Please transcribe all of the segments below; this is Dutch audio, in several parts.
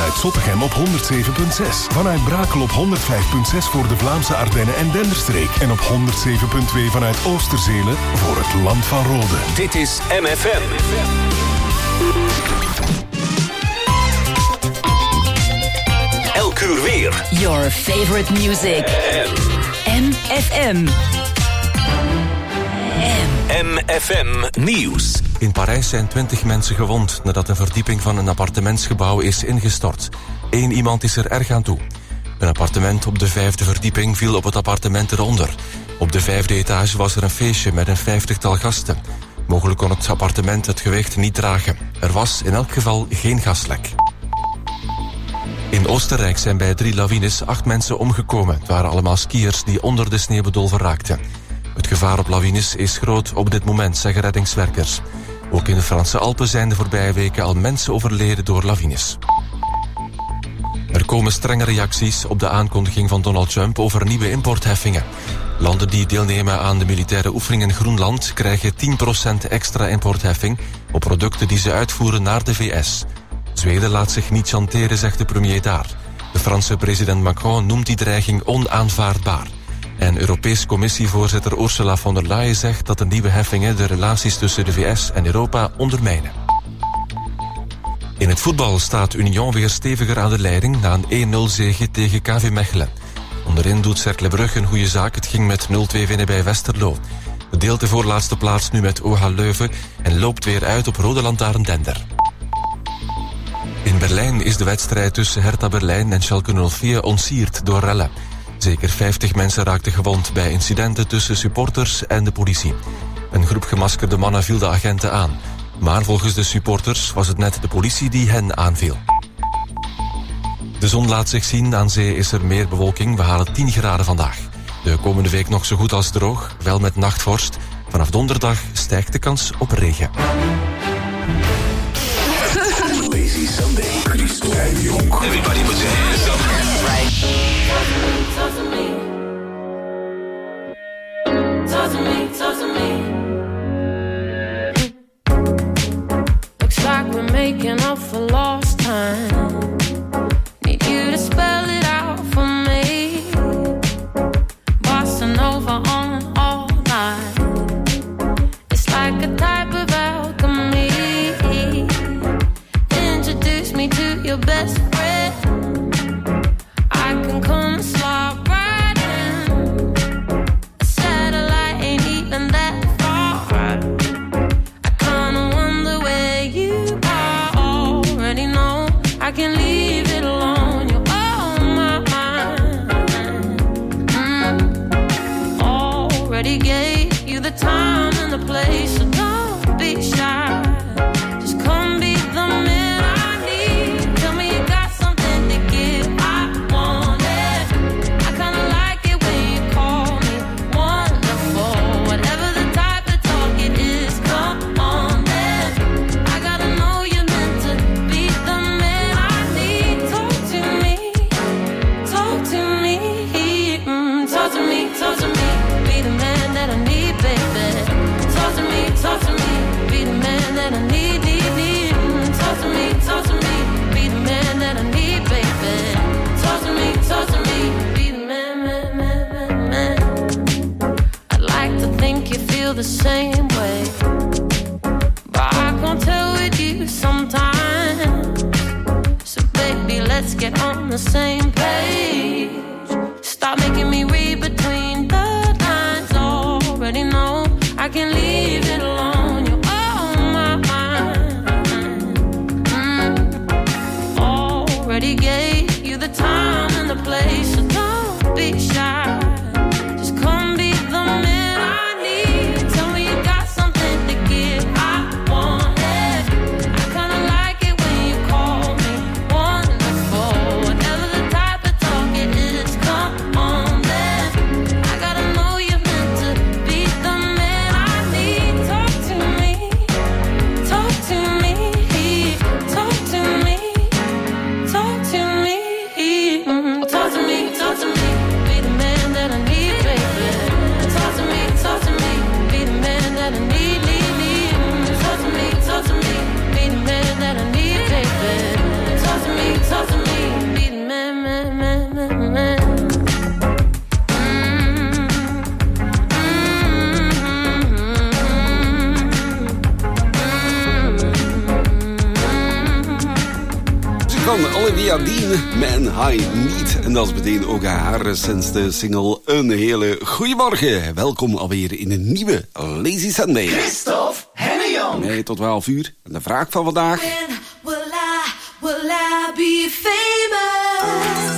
vanuit Zottegem op 107.6. Vanuit Brakel op 105.6 voor de Vlaamse Ardennen en Denderstreek. En op 107.2 vanuit Oosterzele voor het Land van Rode. Dit is MFM. Elk uur weer. Your favorite music. MFM. MFM Nieuws. In Parijs zijn 20 mensen gewond nadat een verdieping van een appartementsgebouw is ingestort. 1 iemand is er erg aan toe. Een appartement op de 5e verdieping viel op het appartement eronder. Op de 5e etage was er een feestje met een 50-tal gasten. Mogelijk kon het appartement het gewicht niet dragen. Er was in elk geval geen gaslek. In Oostenrijk zijn bij 3 lawines 8 mensen omgekomen. Het waren allemaal skiërs die onder de sneeuwbedolven raakten. Het gevaar op lawines is groot op dit moment, zeggen reddingswerkers. Ook in de Franse Alpen zijn de voorbije weken al mensen overleden door lawines. Er komen strenge reacties op de aankondiging van Donald Trump over nieuwe importheffingen. Landen die deelnemen aan de militaire oefening in Groenland krijgen 10% extra importheffing op producten die ze uitvoeren naar de VS. Zweden laat zich niet chanteren, zegt de premier daar. De Franse president Macron noemt die dreiging onaanvaardbaar. En Europese Commissievoorzitter Ursula von der Leyen zegt dat de nieuwe heffingen de relaties tussen de VS en Europa ondermijnen. In het voetbal staat Union weer steviger aan de leiding na een 1-0 zege tegen KV Mechelen. Onderin doet Cercle Brugge een goede zaak. Het ging met 0-2 winnen bij Westerlo. Het deelt de voorlaatste plaats nu met OH Leuven en loopt weer uit op Rode Lantaarn Dender. In Berlijn is de wedstrijd tussen Hertha Berlijn en Schalke 04 ontsierd door rellen. Zeker 50 mensen raakten gewond bij incidenten tussen supporters en de politie. Een groep gemaskerde mannen viel de agenten aan. Maar volgens de supporters was het net de politie die hen aanviel. De zon laat zich zien, aan zee is er meer bewolking. We halen 10 graden vandaag. De komende week nog zo goed als droog, wel met nachtvorst. Vanaf donderdag stijgt de kans op regen. Lazy Sunday, everybody put your hands up. Talk to me. Looks like we're making up for lost time. Need you to spell it out for me. Bossa Nova on all night. It's like a type of alchemy. Introduce me to your best friend. I can come slide right in. A satellite ain't even that far. I kinda wonder where you are. Already know I can leave it alone. You're on my mind. Already gave you the time and the place, so don't be shy. Just come be the man I need. Tell me you got something to give. I want it. I kinda like it when you call me wonderful. Whatever the type of talk it is, come on then. I gotta know you're meant to be the man I need. Talk to me, talk to me, talk to me, talk to me. Be the man that I need, baby. Talk to me, be the man that I need, need. Talk to me, be the man that I need, baby. Talk to me, be the man. I'd like to think you feel the same way, but I can't tell with you sometimes. So baby, let's get on the same page. Stop making me read between the lines. Already know I can leave it alone. You're on my mind. Already gave you the time and the place, so don't be shy. Just come be the man I need. Tell me you got something to give. I want it. I kinda like it when you call me wonderful. Whatever the type of talk it is, come on then. I gotta know you're meant to be the man I need. Talk to me, talk to me, talk to me, talk to me, talk to me, be the van Olivia Dean, Man I Need. En dat is meteen ook haar recentste single. Een hele goeiemorgen. Welkom alweer in een nieuwe Lazy Sunday. Christophe Hennejong. Nee, tot 12 uur. En de vraag van vandaag. When will I be famous?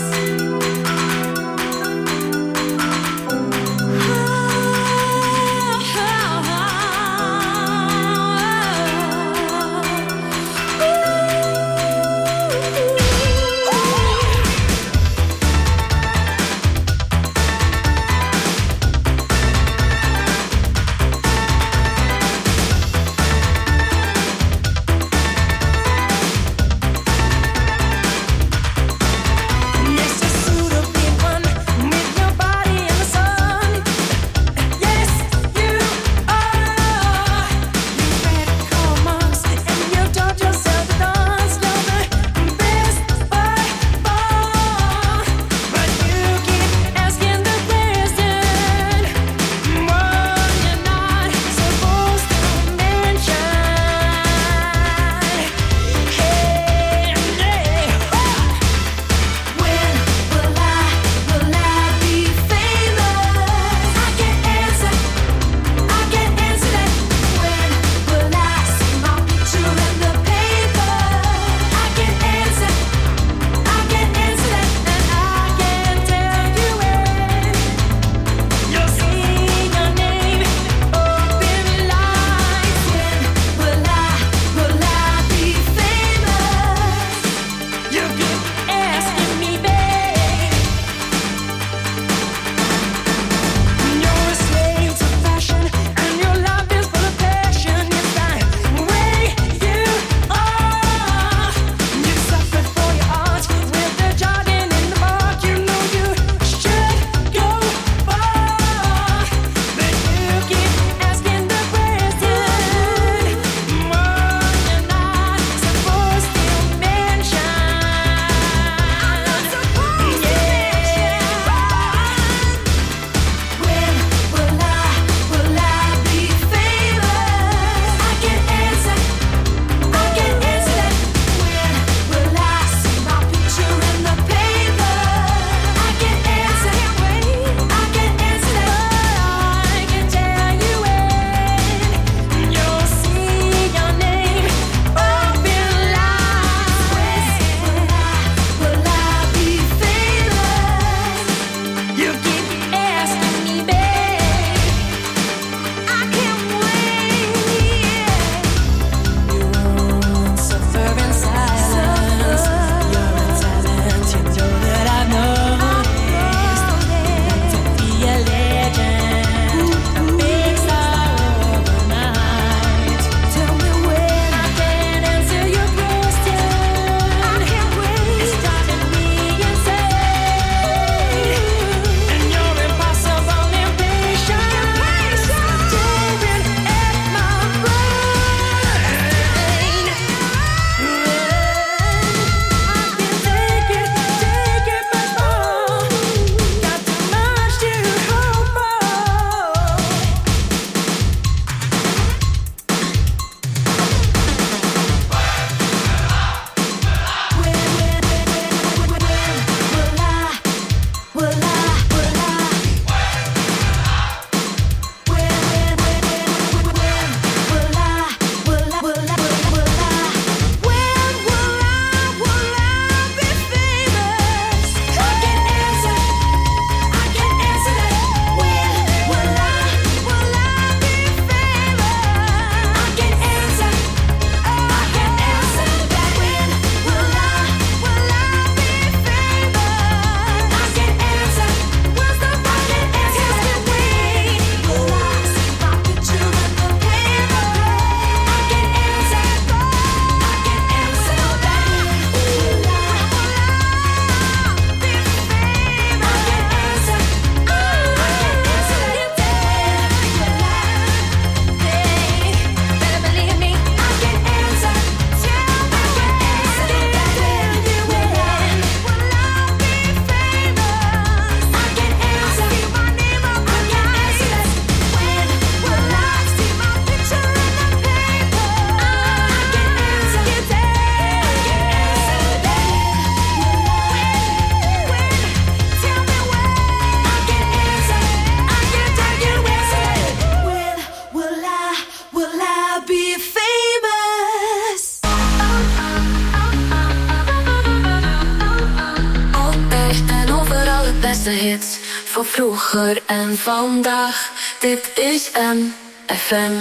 Beste hits van vroeger en vandaag. Dit is MFM.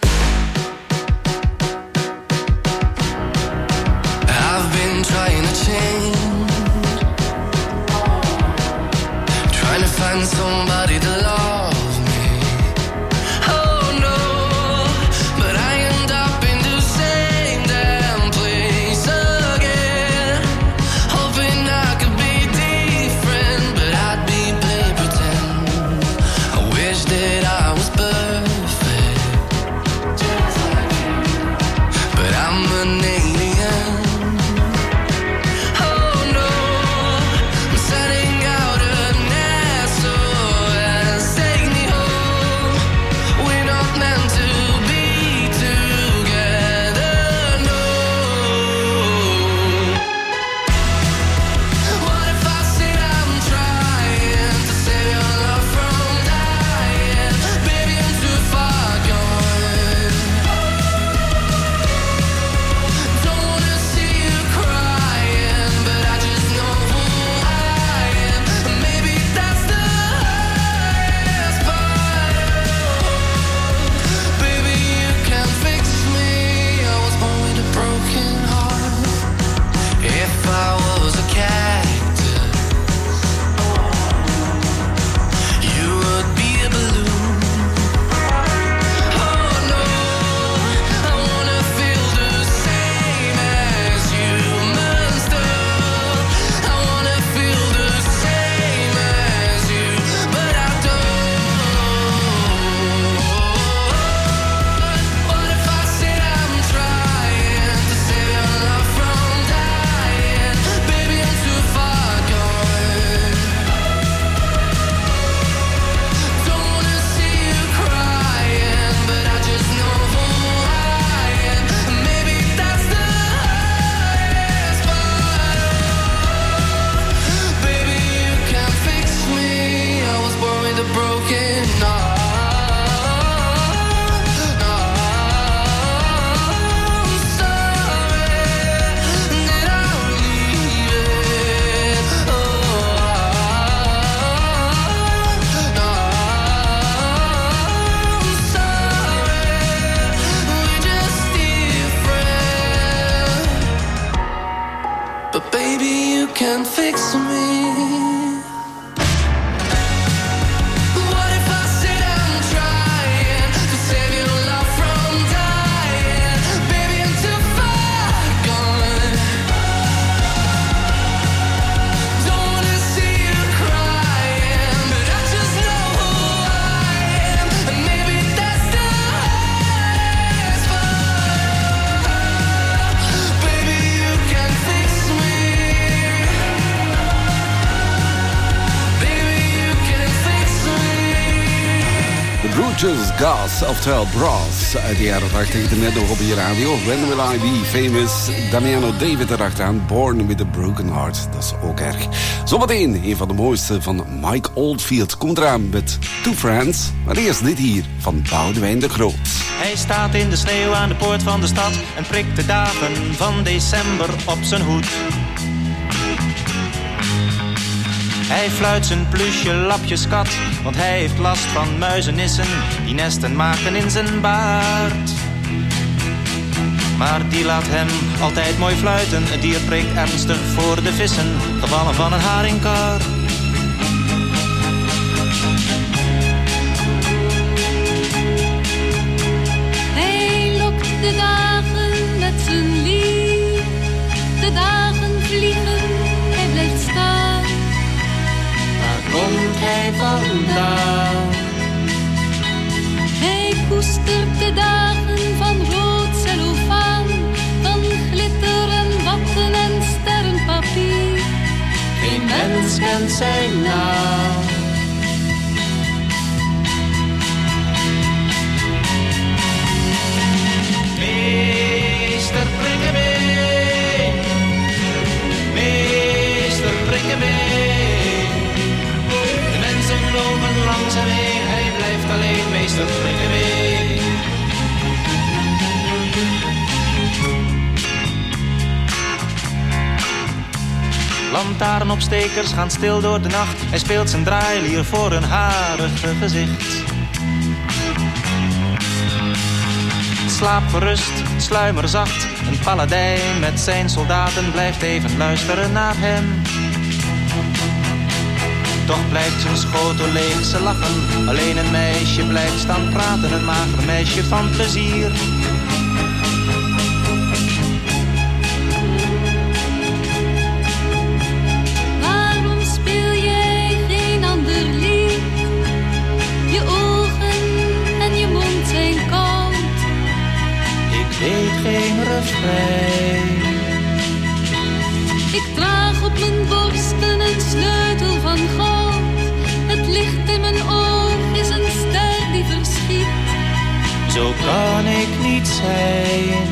I've been trying to change, trying to find somebody to love me. Oh no, but I end up in the same damn place again, hoping I could be different, but I'd be play pretend. I wish that I was perfect, but I'm an alien. Can't fix me. What if I said I'm trying to save your love from dying? Baby, I'm too far gone. Don't wanna see you crying, but I just know who I am, and maybe that's the hardest part. Baby, you can fix me. Brutus Gas, oftewel Brass, uit de jaren 80, net nog op je radio. When Will I Be Famous, Damiano David erachteraan, Born with a Broken Heart, dat is ook erg. Zometeen, een van de mooiste van Mike Oldfield, komt eraan met Two Friends, maar eerst dit hier van Boudewijn de Groot. Hij staat in de sneeuw aan de poort van de stad en prikt de dagen van december op zijn hoed. Hij fluit zijn plusje lapjeskat, want hij heeft last van muizenissen die nesten maken in zijn baard. Maar die laat hem altijd mooi fluiten, het dier preekt ernstig voor de vissen, gevallen van een haringkar. Hij lokt de dagen met zijn lief, de dagen vliegen, hij blijft staan. Komt hij vandaan? Hij koestert de dagen van rood cellofaan, van glitter en watten en sterrenpapier. Geen mens kent zijn naam. Meester Prikkebeen, meester Prikkebeen. Lopen langs hem heen, hij blijft alleen, meester Prikkebeen. Lantaarnopstekers gaan stil door de nacht. Hij speelt zijn draailier voor een harige gezicht. Slaap gerust, sluimer zacht. Een paladijn met zijn soldaten blijft even luisteren naar hem. Toch blijft zijn schotel leeg, ze lachen. Alleen een meisje blijft staan praten. Een mager meisje van plezier. Waarom speel jij geen ander lied? Je ogen en je mond zijn koud. Ik weet geen refrein. Ik draag op mijn borsten een sleutel van goud. Het licht in mijn oog is een ster die verschiet. Zo kan ik niet zijn.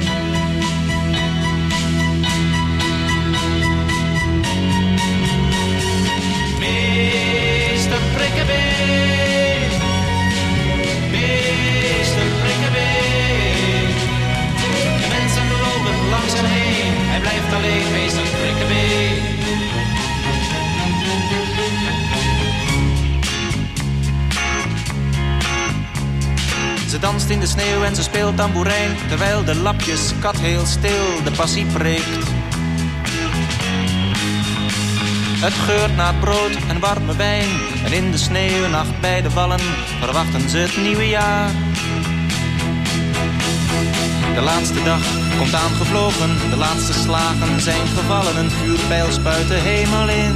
Meester Prikkebeen, Meester Prikkebeen. De mensen lopen langs hem heen, hij blijft alleen, Meester Prikkebeen. Ze danst in de sneeuw en ze speelt tamboerijn, terwijl de lapjeskat heel stil de passie preekt. Het geurt naar brood en warme wijn, en in de sneeuwnacht bij de wallen verwachten ze het nieuwe jaar. De laatste dag komt aangevlogen, de laatste slagen zijn gevallen, een vuurpijl spuit de hemel in.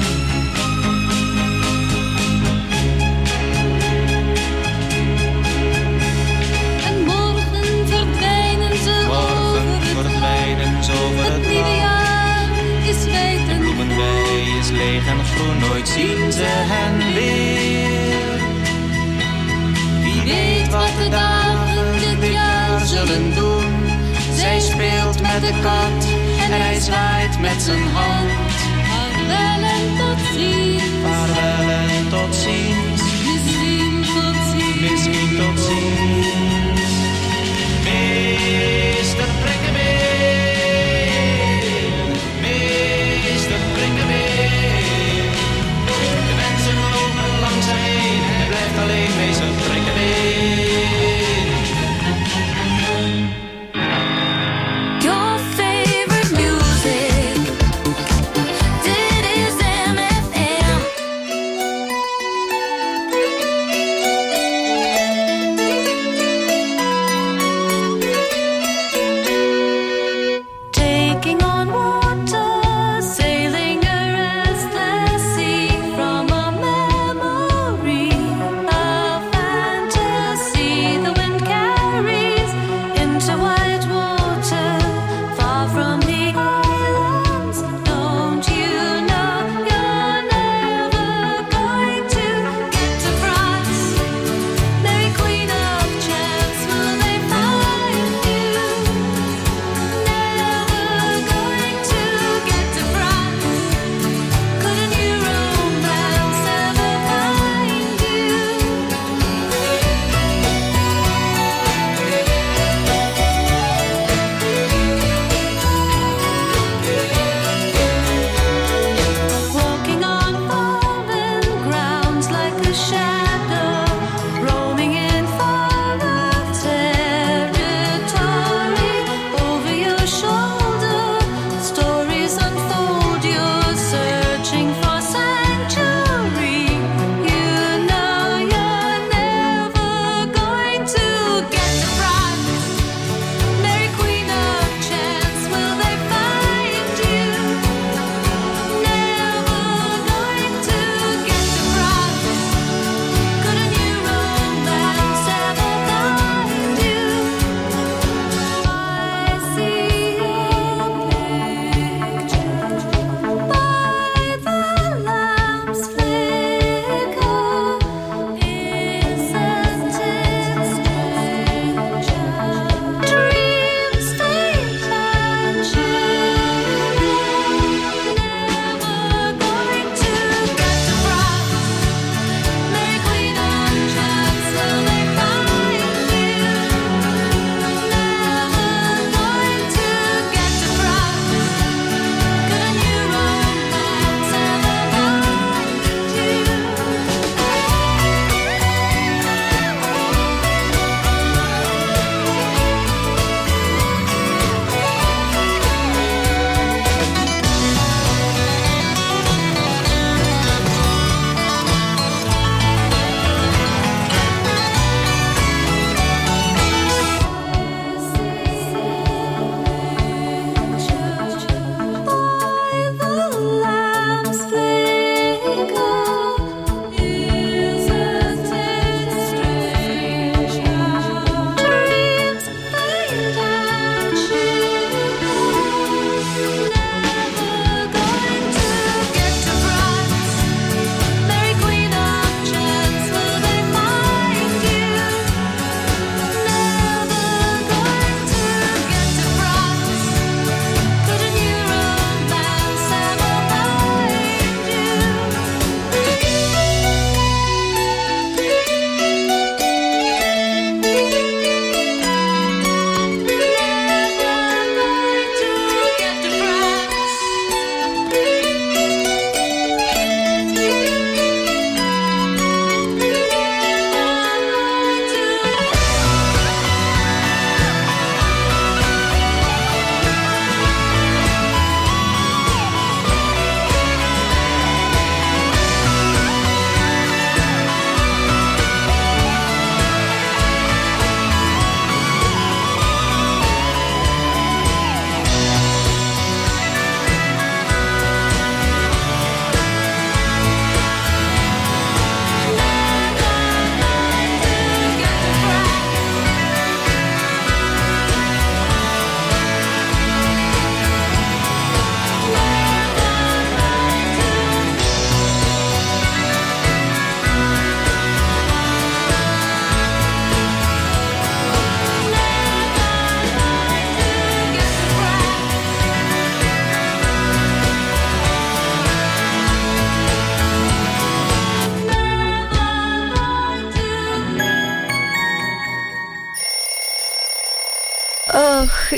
Over het nieuwe jaar is wijd en de bloemenwei is leeg en groen, nooit zien ze hen weer. Wie weet wat de dagen dit jaar zullen doen. Zij speelt met de kat en hij zwaait met zijn hand. Vaarwel en tot ziens. Vaarwel en tot ziens. Misschien tot ziens. Misschien tot ziens. Meester Prikkebeen, Meester Prikkebeen. De mensen lopen langs hem heen, hij blijft alleen, Meester Prikkebeen. Your favorite music. Dit is MFM.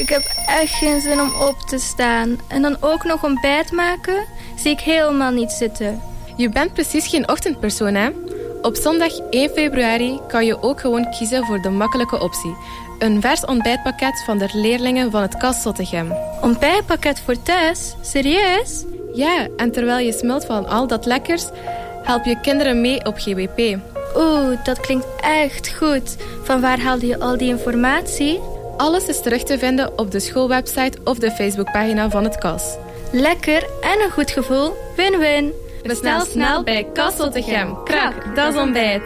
Ik heb echt geen zin om op te staan. En dan ook nog ontbijt maken, zie ik helemaal niet zitten. Je bent precies geen ochtendpersoon, hè? Op zondag 1 februari kan je ook gewoon kiezen voor de makkelijke optie. Een vers ontbijtpakket van de leerlingen van het KAS Zottegem. Ontbijtpakket voor thuis? Serieus? Ja, en terwijl je smult van al dat lekkers, help je kinderen mee op GWP. Oeh, dat klinkt echt goed. Van waar haalde je al die informatie? Alles is terug te vinden op de schoolwebsite of de Facebookpagina van het KAS. Lekker en een goed gevoel. Win-win. Bestel snel bij KAS Zottegem. Krak, dat is ontbijt.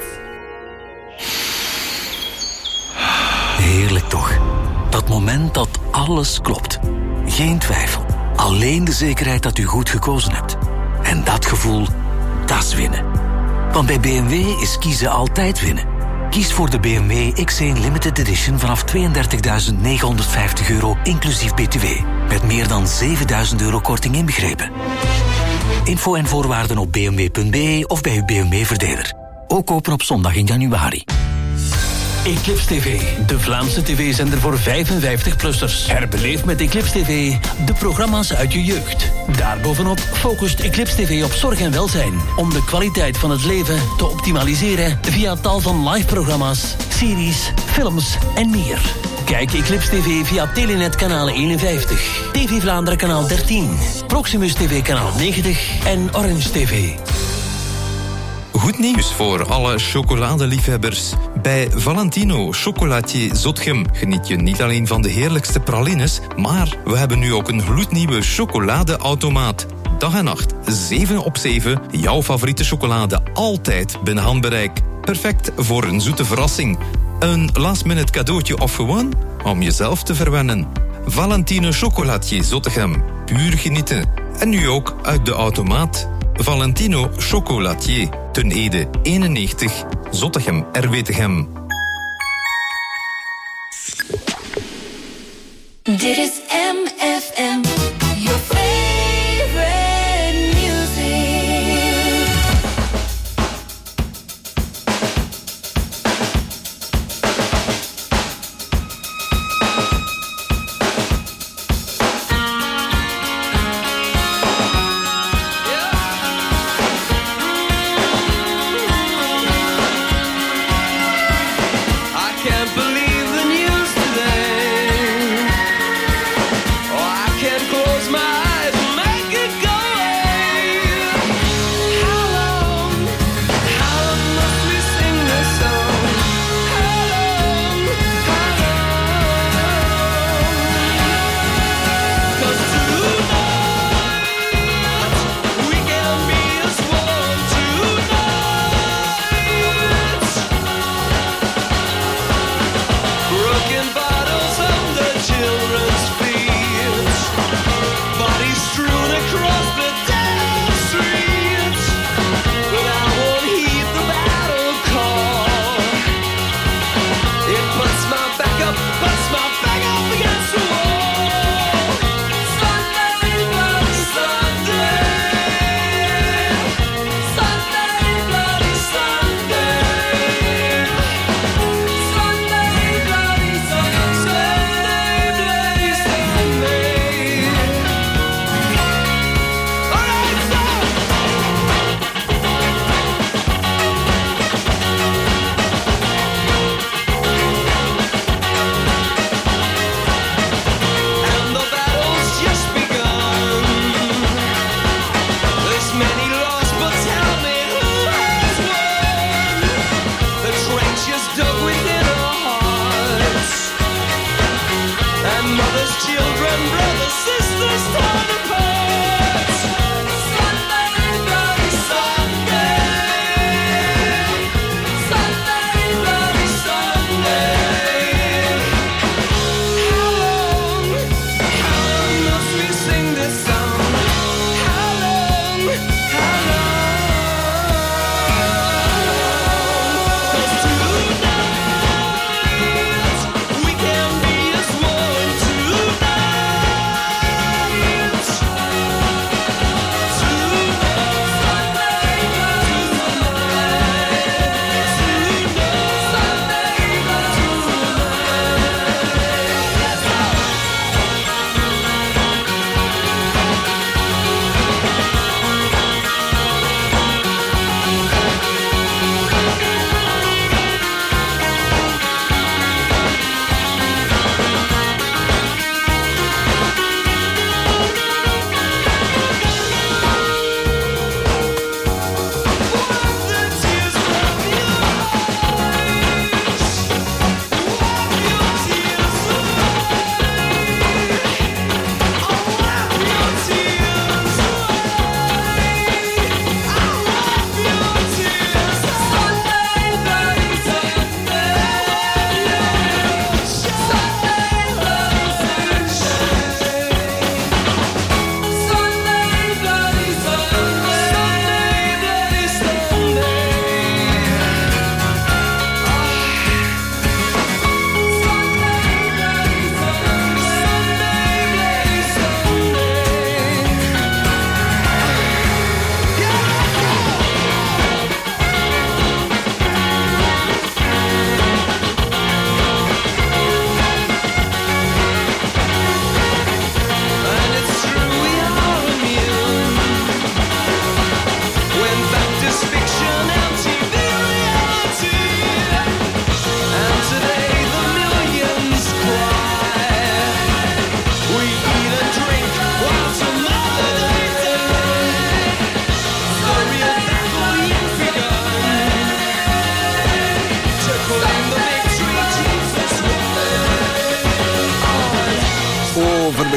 Heerlijk toch? Dat moment dat alles klopt. Geen twijfel. Alleen de zekerheid dat u goed gekozen hebt. En dat gevoel, dat is winnen. Want bij BMW is kiezen altijd winnen. Kies voor de BMW X1 Limited Edition vanaf €32.950 inclusief BTW. Met meer dan €7.000 korting inbegrepen. Info en voorwaarden op bmw.be of bij uw BMW-verdeler. Ook open op zondag in januari. Eclipse TV, de Vlaamse tv-zender voor 55-plussers. Herbeleef met Eclipse TV de programma's uit je jeugd. Daarbovenop focust Eclipse TV op zorg en welzijn. Om de kwaliteit van het leven te optimaliseren via tal van live-programma's, series, films en meer. Kijk Eclipse TV via Telenet kanaal 51, TV Vlaanderen kanaal 13, Proximus TV kanaal 90 en Orange TV. Goed nieuws voor alle chocoladeliefhebbers. Bij Valentino Chocolatier Zottegem geniet je niet alleen van de heerlijkste pralines, maar we hebben nu ook een gloednieuwe chocoladeautomaat. Dag en nacht, 7 op 7, jouw favoriete chocolade altijd binnen handbereik. Perfect voor een zoete verrassing. Een last-minute cadeautje of gewoon om jezelf te verwennen. Valentino Chocolatier Zottegem, puur genieten. En nu ook uit de automaat. Valentino Chocolatier, Ten Ede 91, Zottegem, Erwetegem. Dit is MFM, your favorite music. I can't believe the news today. Oh, I can't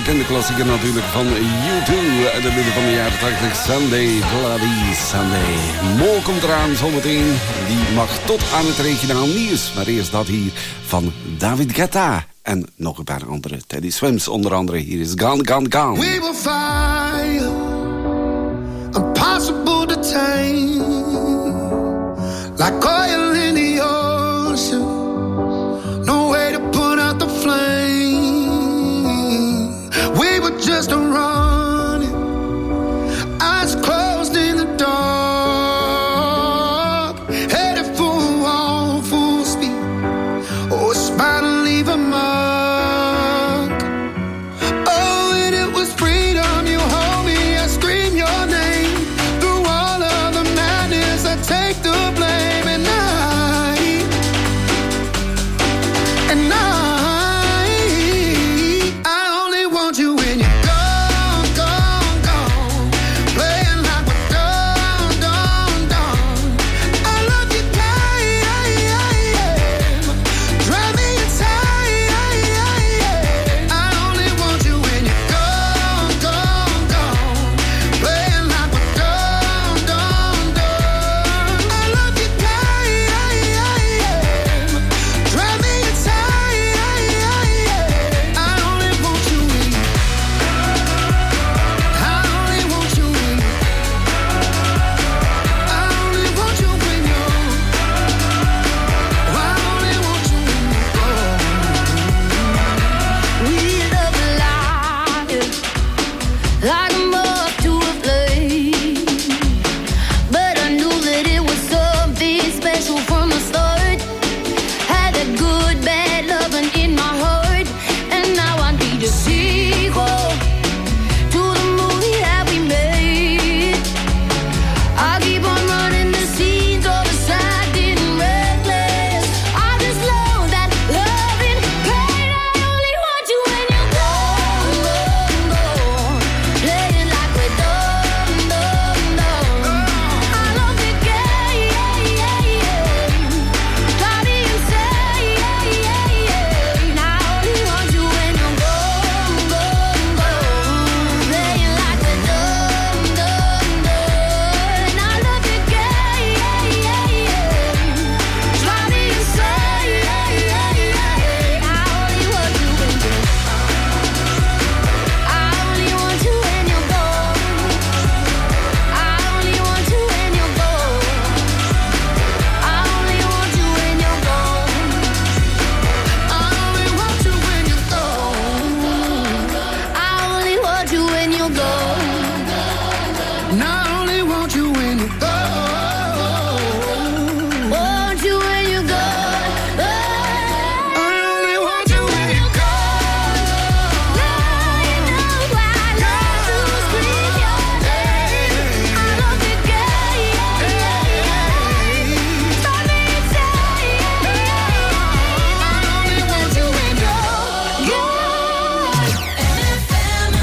bekende klassieker natuurlijk van U2 uit het midden van de jaren 80. Sunday, Bloody Sunday. Mo komt eraan zometeen. Die mag tot aan het regionaal nieuws. Maar eerst dat hier van David Guetta. En nog een paar andere. Teddy Swims onder andere. Hier is Gone, Gone, Gone. We will fire, impossible to tame, like oil in the ocean, no way to put out the flame. We were just running, eyes closed in the dark, headed for a wall, full speed. Oh, it's bound to leave a mark. Oh, and it was freedom. You hold me, I scream your name. Through all of the madness, I take the blame. And I only want you when you're gone, gone, gone. Playing like we're done, done, done. I love you, drive me inside. I only want you when you're gone, gone, gone. Playing like we're done, done, done. I love you, drive me inside. I only want you when you. I only want you when you. I only want you when you. I only want you when you go. We love life like a moth to a flame, but I knew that it was something special from the start. Had a good, bad loving in my heart, and now I need a sequel to the movie that we made. I keep on running the scenes of the sad and reckless. I just love that loving pain. I only want you when you're gone, gone, gone. Playing like we're done, done, done. I love the game, drive me insane. I only want you when you're gone, gone, gone. Playing like we're done, done, done. I love the game, drive me insane. I only want you when you're. I only want you when you're gone. I only want you when you're gone. I only want you when you're gone. I only want you when you're gone. I only want you when you're gone. And I only want you when you're gone. Want you when you're gone. I only want you when you're gone. Lying down while I love to scream your name. I love the game. Drive me insane. I only want you when you're Gone. FM.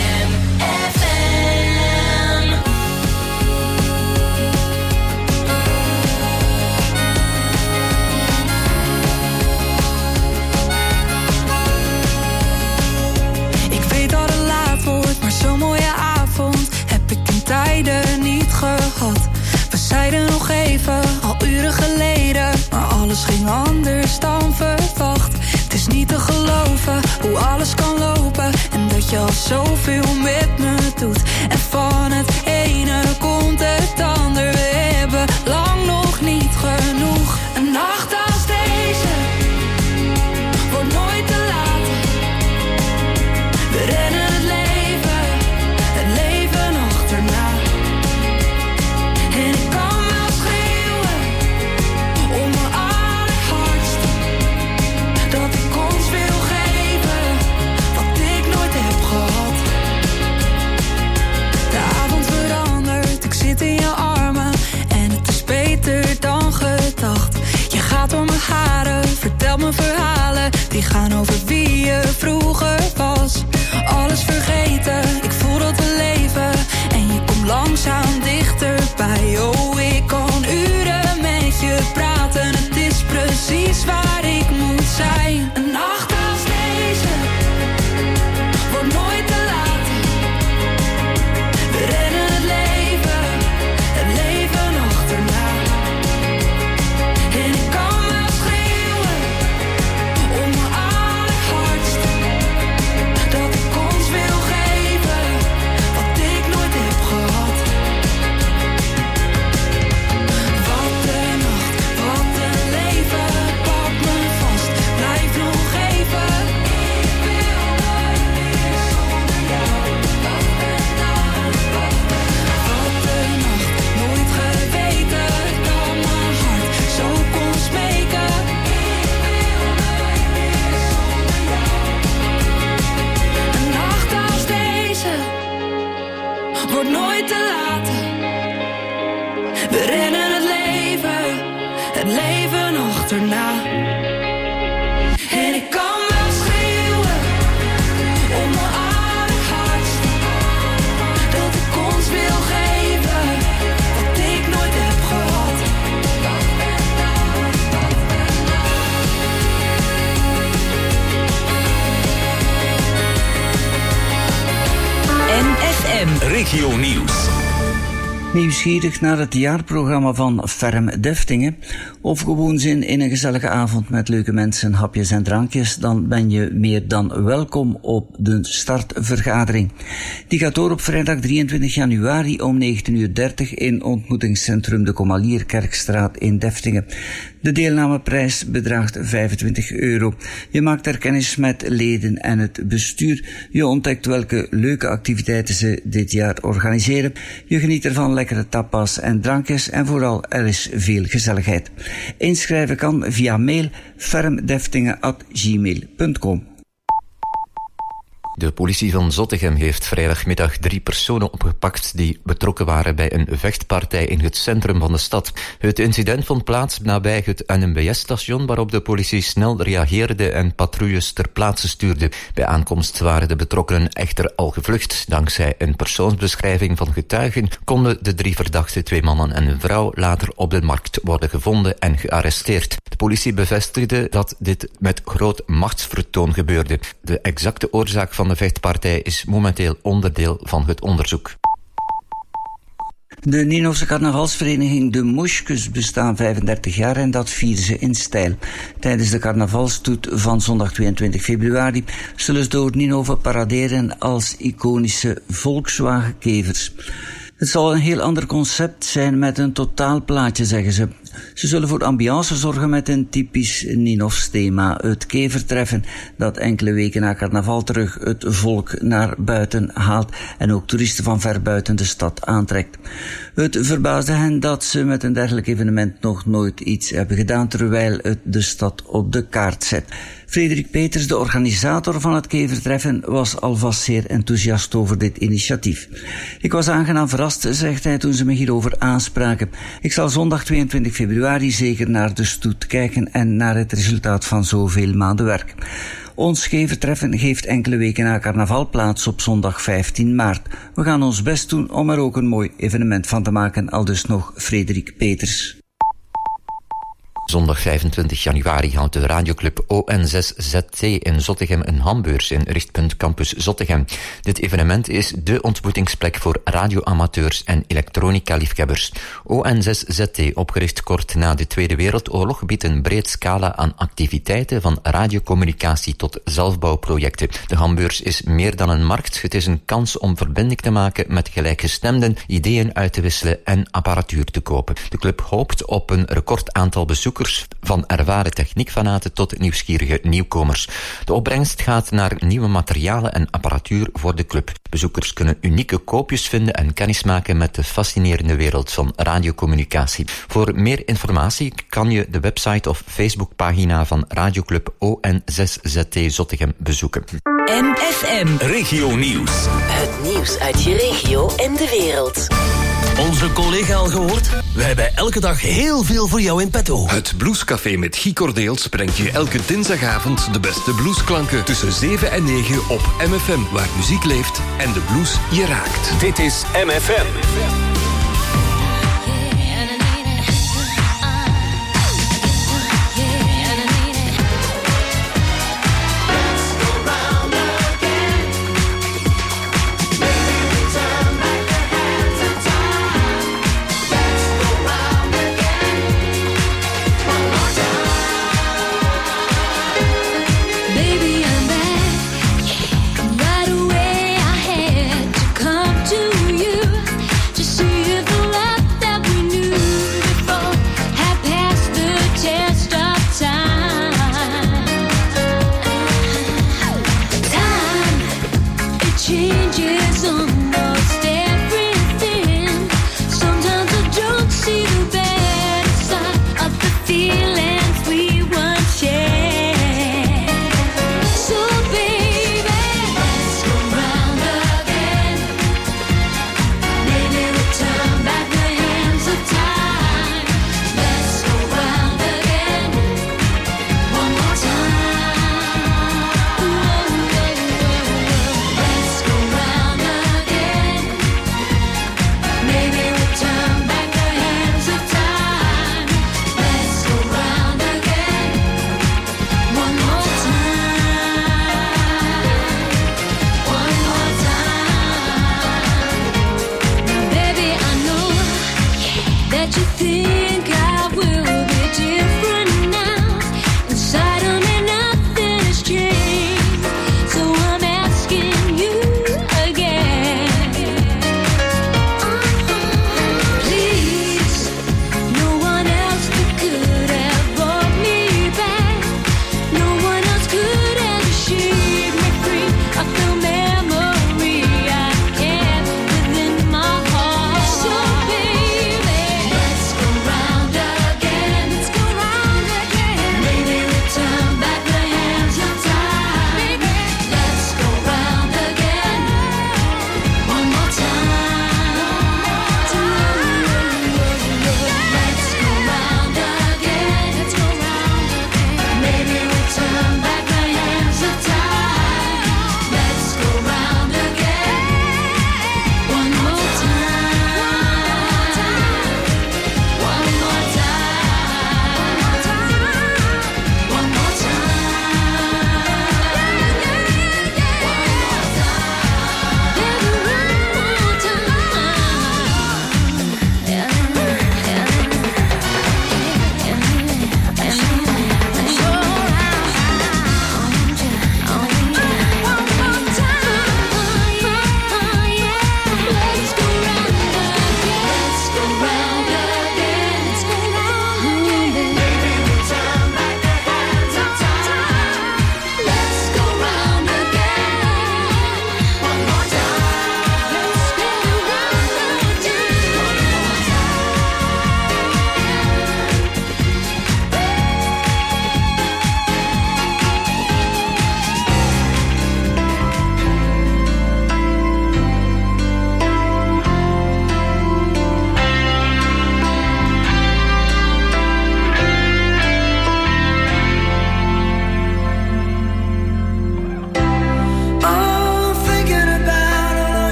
Ik weet dat het laat wordt, maar zo'n mooie avond heb ik in tijden niet gehad. We zeiden nog even, al uren geleden, maar alles ging anders dan verwacht. Het is niet te geloven hoe alles kan lopen en dat je al zoveel met me doet. En van het ene komt het ander, we hebben lang nog niet genoeg. Een nacht als deze wordt nooit te laat. We rennen het leven achterna. En ik kan wel schreeuwen om mijn allerhardst, dat ik ons wil geven wat ik nooit heb gehad. De avond verandert, ik zit in je armen en het is beter dan gedacht. Je gaat door mijn haren, vertelt me verhalen die gaan over wie je vroeger was. Alles vergeten, ik voel dat we leven en je komt langzaam dichterbij. Oh, ik kan uren met je praten, het is precies waar ik moet zijn. Een nacht als deze wordt nooit nooit te laten. We rennen het leven achterna. En ik kan wel schreeuwen om mijn allerhardst, dat ik ons wil geven wat ik nooit heb gehad. NFM Regio Nieuws. Nieuwsgierig naar het jaarprogramma van Ferm Deftingen of gewoon zin in een gezellige avond met leuke mensen, hapjes en drankjes, dan ben je meer dan welkom op de startvergadering. Die gaat door op vrijdag 23 januari om 19:30 in ontmoetingscentrum de Comalierkerkstraat in Deftingen. De deelnameprijs bedraagt €25. Je maakt er kennis met leden en het bestuur. Je ontdekt welke leuke activiteiten ze dit jaar organiseren. Je geniet ervan lekkere tapas en drankjes en vooral er is veel gezelligheid. Inschrijven kan via mail fermdeftingen@gmail.com. De politie van Zottegem heeft vrijdagmiddag 3 personen opgepakt die betrokken waren bij een vechtpartij in het centrum van de stad. Het incident vond plaats nabij het NMBS-station, waarop de politie snel reageerde en patrouilles ter plaatse stuurde. Bij aankomst waren de betrokkenen echter al gevlucht. Dankzij een persoonsbeschrijving van getuigen konden de 3 verdachten, 2 mannen en een vrouw, later op de markt worden gevonden en gearresteerd. De politie bevestigde dat dit met groot machtsvertoon gebeurde. De exacte oorzaak van de vechtpartij is momenteel onderdeel van het onderzoek. De Ninove carnavalsvereniging De Moesjes bestaan 35 jaar en dat vieren ze in stijl. Tijdens de carnavalstoet van zondag 22 februari zullen ze door Ninove paraderen als iconische Volkswagen-kevers. Het zal een heel ander concept zijn met een totaalplaatje, zeggen ze. Ze zullen voor ambiance zorgen met een typisch Ninofs thema, het kevertreffen, dat enkele weken na carnaval terug het volk naar buiten haalt en ook toeristen van ver buiten de stad aantrekt. Het verbaasde hen dat ze met een dergelijk evenement nog nooit iets hebben gedaan, terwijl het de stad op de kaart zet. Frederik Peters, de organisator van het kevertreffen, was alvast zeer enthousiast over dit initiatief. Ik was aangenaam verrast, zegt hij toen ze me hierover aanspraken. Ik zal zondag 22 februari zeker naar de stoet kijken en naar het resultaat van zoveel maanden werk. Ons kevertreffen geeft enkele weken na carnaval plaats op zondag 15 maart. We gaan ons best doen om er ook een mooi evenement van te maken, aldus nog Frederik Peters. Zondag 25 januari houdt de radioclub ON6ZT in Zottegem een hambeurs in Richtpunt Campus Zottegem. Dit evenement is dé ontmoetingsplek voor radioamateurs en elektronica-liefhebbers. ON6ZT, opgericht kort na de Tweede Wereldoorlog, biedt een breed scala aan activiteiten van radiocommunicatie tot zelfbouwprojecten. De hambeurs is meer dan een markt. Het is een kans om verbinding te maken met gelijkgestemden, ideeën uit te wisselen en apparatuur te kopen. De club hoopt op een recordaantal bezoekers, van ervaren techniekfanaten tot nieuwsgierige nieuwkomers. De opbrengst gaat naar nieuwe materialen en apparatuur voor de club. Bezoekers kunnen unieke koopjes vinden en kennismaken met de fascinerende wereld van radiocommunicatie. Voor meer informatie kan je de website of Facebookpagina van radioclub ON6ZT Zottegem bezoeken. NFM Regio Nieuws. Het nieuws uit je regio en de wereld. Onze collega al gehoord? We hebben elke dag heel veel voor jou in petto. Het Bluescafé met Guy Cordeels brengt je elke dinsdagavond de beste bluesklanken tussen 7 en 9 op MFM, waar muziek leeft en de blues je raakt. Dit is MFM. Right away I had to come to you. Just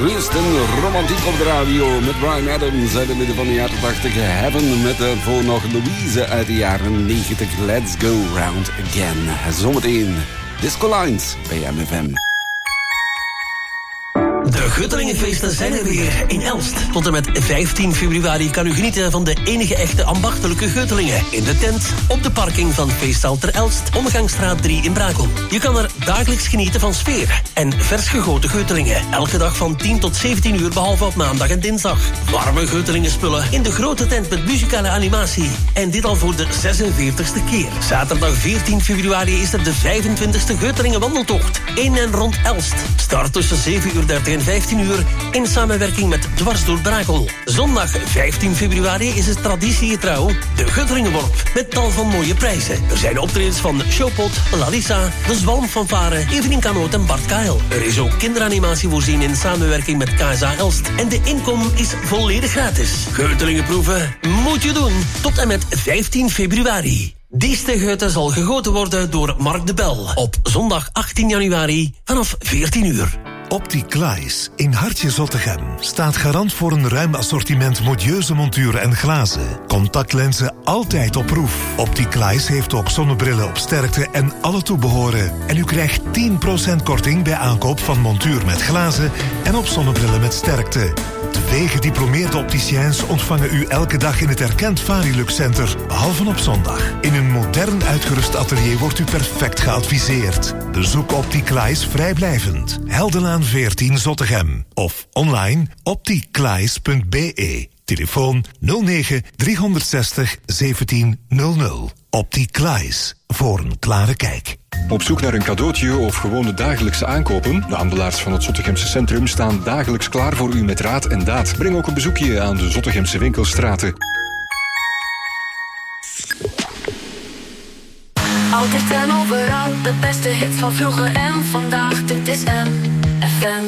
Rust en romantiek op de radio met Bryan Adams uit het midden van de jaren 80. Heaven met daarvoor nog Louise uit de jaren 90. Let's go round again. Zometeen Disco Lines bij MFM. De Guttelingenfeesten zijn er weer in Elst. Tot en met 15 februari kan u genieten van de enige echte ambachtelijke Guttelingen. In de tent, op de parking van Feestzaal ter Elst, Omgangsstraat 3 in Brakel. Je kan er dagelijks genieten van sfeer en vers gegoten Guttelingen. Elke dag van 10 tot 17 uur, behalve op maandag en dinsdag. Warme Guttelingenspullen in de grote tent met muzikale animatie. En dit al voor de 46e keer. Zaterdag 14 februari is er de 25e Guttelingen wandeltocht. In en rond Elst. Start tussen 7:30 en 15 uur in samenwerking met Dwars door Brakel. Zondag 15 februari is het traditiegetrouw de Guttelingenworp met tal van mooie prijzen. Er zijn optredens van Showpot, Lalissa, de Zwalmfanfare, Evelien Kanoot en Bart Kael. Er is ook kinderanimatie voorzien in samenwerking met KSA Elst. En de inkom is volledig gratis. Guttelingenproeven moet je doen tot en met 15 februari. Die stegeute zal gegoten worden door Mark de Bel op zondag 18 januari vanaf 14 uur. Opticlies in Hartje Zottegem staat garant voor een ruim assortiment modieuze monturen en glazen. Contactlenzen altijd op proef. Opticlies heeft ook zonnebrillen op sterkte en alle toebehoren. En u krijgt 10% korting bij aankoop van montuur met glazen en op zonnebrillen met sterkte. 2 gediplomeerde opticiens ontvangen u elke dag in het erkend Varilux Center, behalve op zondag. In een modern uitgerust atelier wordt u perfect geadviseerd. Bezoek Opticlies vrijblijvend. Heldenlaan 14 Zottegem. Of online opticlies.be. Telefoon 09 360 1700. Opticlies. Voor een klare kijk. Op zoek naar een cadeautje of gewoon de dagelijkse aankopen? De handelaars van het Zottegemse centrum staan dagelijks klaar voor u met raad en daad. Breng ook een bezoekje aan de Zottegemse winkelstraten. Altijd en overal, de beste hits van vroeger en vandaag. Dit is MFM.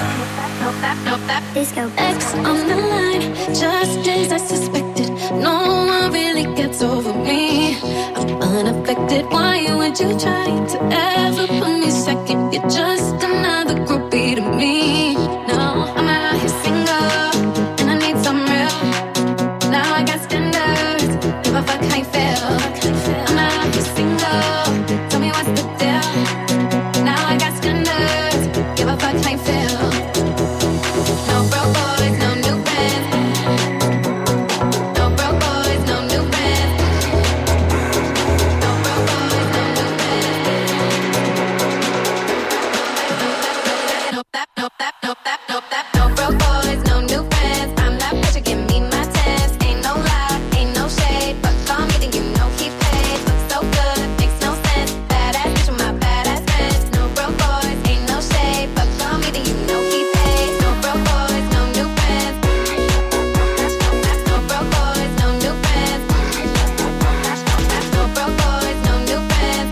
X on the line, just as I suspected. No one really gets over me. I'm unaffected. Why would you try to ever put me second? You're just another groupie to me. No, I'm out here single, and I need some real. Now I got standards, if I fuck, I fail. I'm out here single, tell me what's the deal. Now I got standards, if I fuck, I fail. No broke boys, no new friends. No broke boys, no new friends. No broke boys, no new friends. No broke boys, no new friends. I'm not pressure, give me my chance. Ain't no lie, ain't no shade, but call me then you know he paid. Look so good, makes no sense. Badass bitch with my badass friends. No broke boys, ain't no shade, but call me then you know he paid. No broke boys, no new friends. No broke boys, no new friends. No broke boys, no new friends.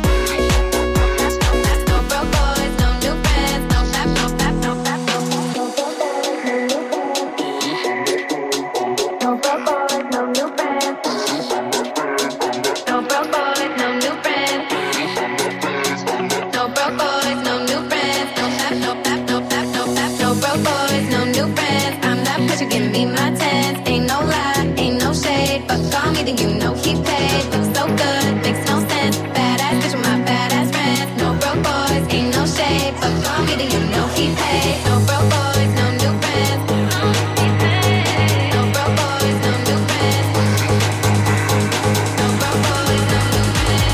No broke boys, no new friends. No tap, no tap, no tap, no tap. No broke boys, no new friends. No broke boys, no new friends. No broke boys, no new friends. No tap, no tap, no tap, no tap. No broke boys, no new friends. I'm not pressure, give me my chance. Ain't no lie, ain't no shade, but call me then you know he paid. Looks so good, makes no sense. Badass bitch with my badass friends. No broke boys, ain't no shade, but call me then you know he paid. No broke boys, no new friends. No broke boys, no new friends. No broke boys, no new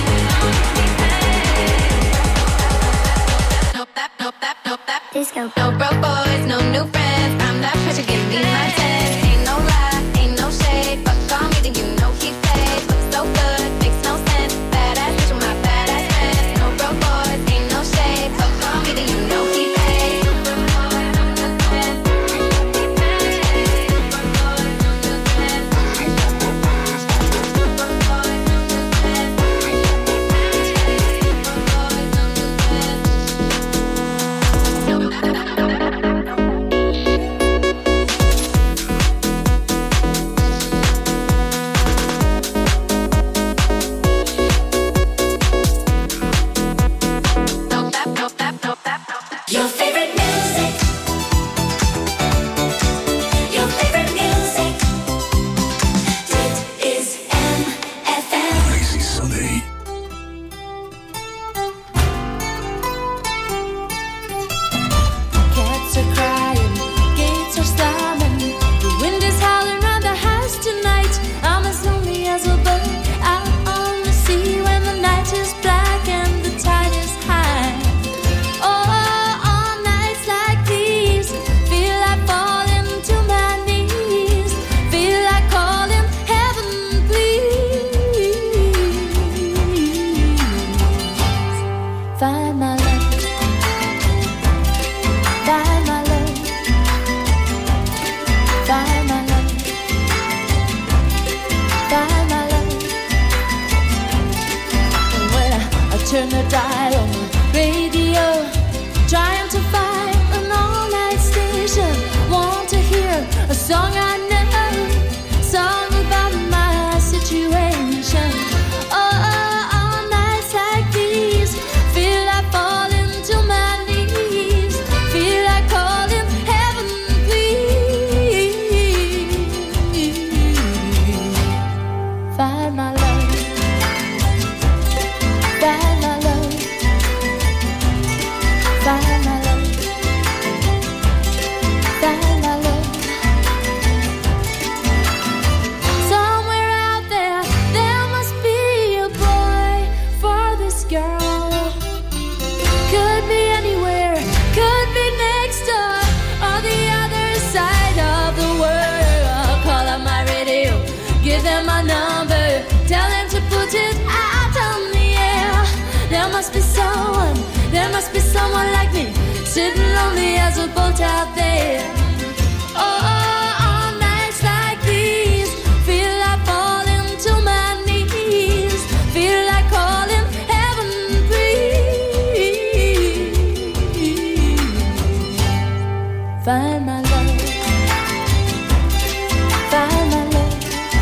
friends. No tap, no tap, no tap. Disco. No broke boys, no new friends. I'm not pressure, give me my chance. Ain't no lie, ain't no shade, but call me then you know he paid. Looks so good, makes no sense. Badass bitch with my badass friends. No broke boys, ain't no shade, but call me then you know he paid. No broke boys, no new friends. Your favorite music. must be someone like me, sitting lonely as a boat out there. Oh, on nights like these, feel like falling to my knees, feel like calling heaven, please. Find my love, find my love,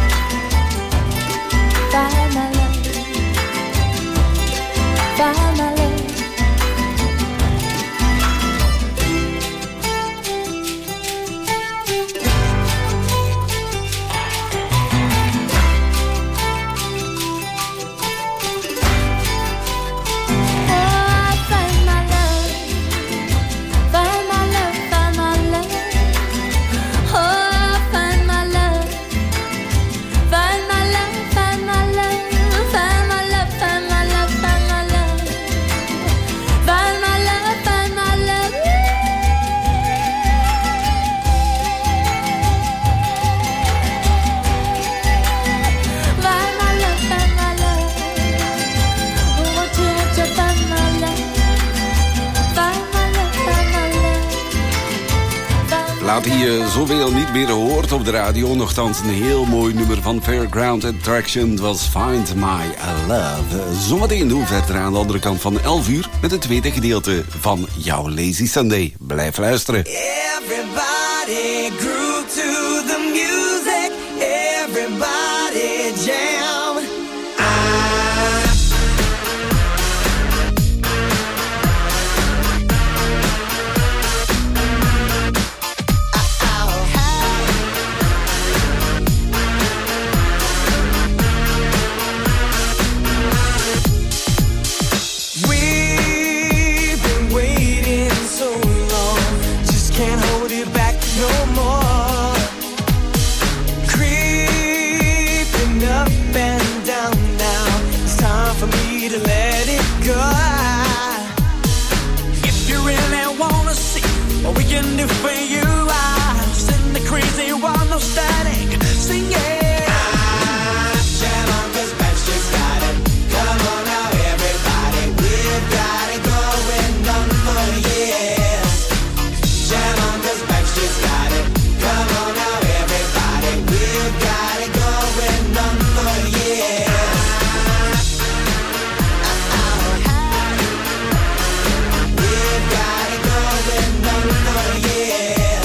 find my love, find my love. Die je zoveel niet meer hoort op de radio. Nochtans een heel mooi nummer van Fairground Attraction. Het was Find My Love. Zometeen doen we verder aan de andere kant van 11 uur... met het tweede gedeelte van jouw Lazy Sunday. Blijf luisteren. Everybody groove to the music. Everybody jam. For you, I send the crazy one, no static, sing it. Jam on, 'cause Backstreet's got it. Come on now, everybody, we've got it going on for years. Jam on, 'cause Backstreet's got it. Come on now, everybody, we've got it going on for years. We've got it going on for years.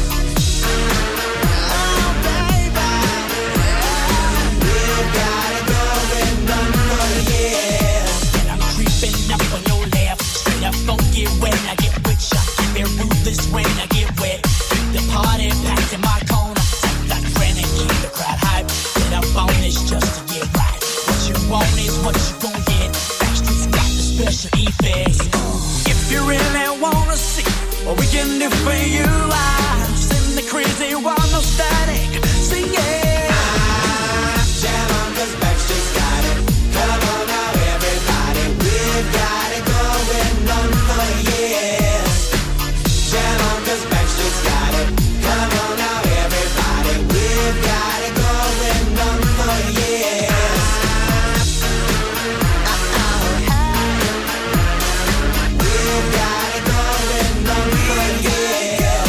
When I get wet, the party packed in my corner. Like frantic, keep the crowd hype. Get up on this just to get right. What you want is what you gon' get. Backstreet's got the special effects. If you really wanna see what we can do for you, I send the crazy one, no static, sing it. Jam on, 'cause Backstreet's got it. Come on now, everybody, we've got it going on for years. Jam on, 'cause Backstreet's got it. Come on now, everybody, we've got it going on for years. We've got it going on for years.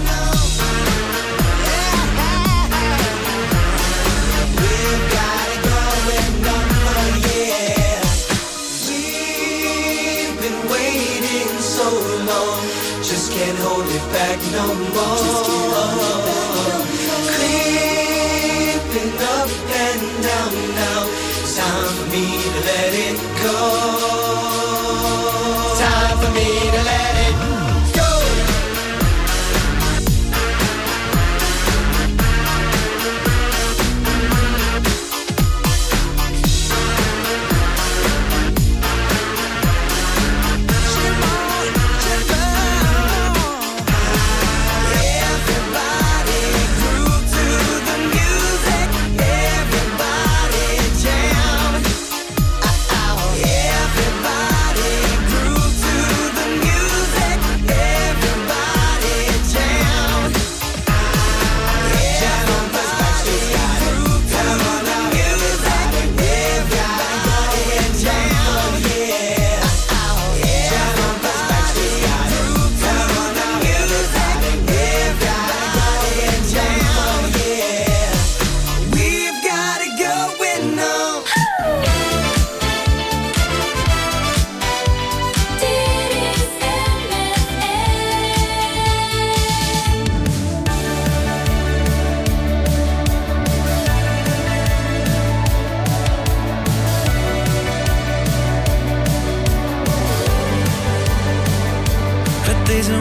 We've got it going on for years. We've been waiting so long. Just can't hold it back no more. Creeping up and down now. It's time for me to let it go. Time for me to let it go. Everybody groove to the music. Everybody jam. Everybody groove to the music.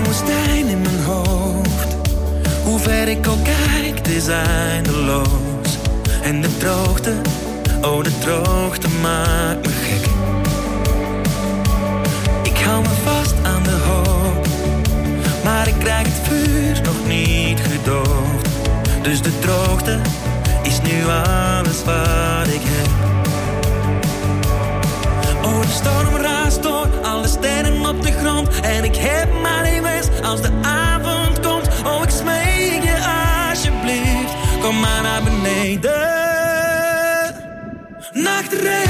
woestijn in mijn hoofd. Hoe ver ik ook kijk, het is eindeloos. En de droogte, oh de droogte maakt me gek. Ik hou me vast aan de hoop, maar ik krijg het vuur nog niet gedoofd. Dus de droogte is nu alles wat ik heb. Oh, de storm raast door, alle sterren op de grond. En ik heb maar één wens als de avond komt. Oh, ik smeek je alsjeblieft, kom maar naar beneden. Nachtregen.